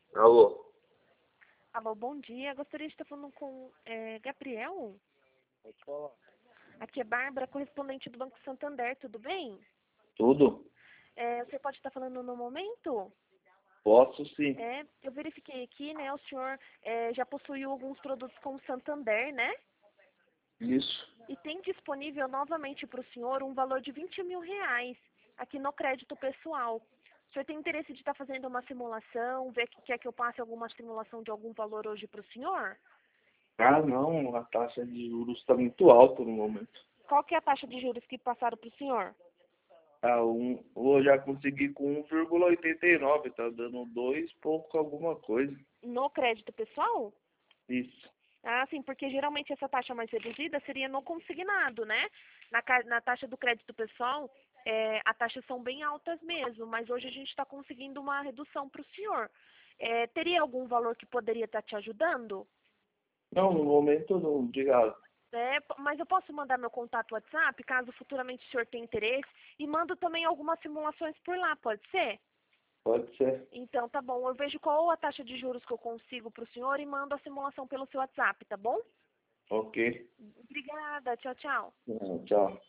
Alô? Alô, bom dia. Gostaria de estar falando com Gabriel. Pode falar. Aqui é Bárbara, correspondente do Banco Santander, tudo bem? Tudo? Você pode estar falando no momento? Posso sim. Eu verifiquei aqui, né? O senhor já possuiu alguns produtos com o Santander, né? Isso. E tem disponível novamente para o senhor um valor de R$ 20.000 aqui no crédito pessoal. O senhor tem interesse de estar fazendo uma simulação, ver que quer que eu passe alguma simulação de algum valor hoje para o senhor? Ah, não, a taxa de juros está muito alta no momento. Qual que é a taxa de juros que passaram para o senhor? Eu já consegui com 1,89, tá dando 2 pouco alguma coisa. No crédito pessoal? Isso. Ah, sim, porque geralmente essa taxa mais reduzida seria no consignado, né? Na taxa do crédito pessoal, as taxas são bem altas mesmo, mas hoje a gente está conseguindo uma redução para o senhor. Teria algum valor que poderia estar te ajudando? Não, no momento não, diga. Mas eu posso mandar meu contato WhatsApp, caso futuramente o senhor tenha interesse, e mando também algumas simulações por lá, pode ser? Pode ser. Então, tá bom. Eu vejo qual a taxa de juros que eu consigo para o senhor e mando a simulação pelo seu WhatsApp, tá bom? Ok. Obrigada. Tchau, tchau. Tchau.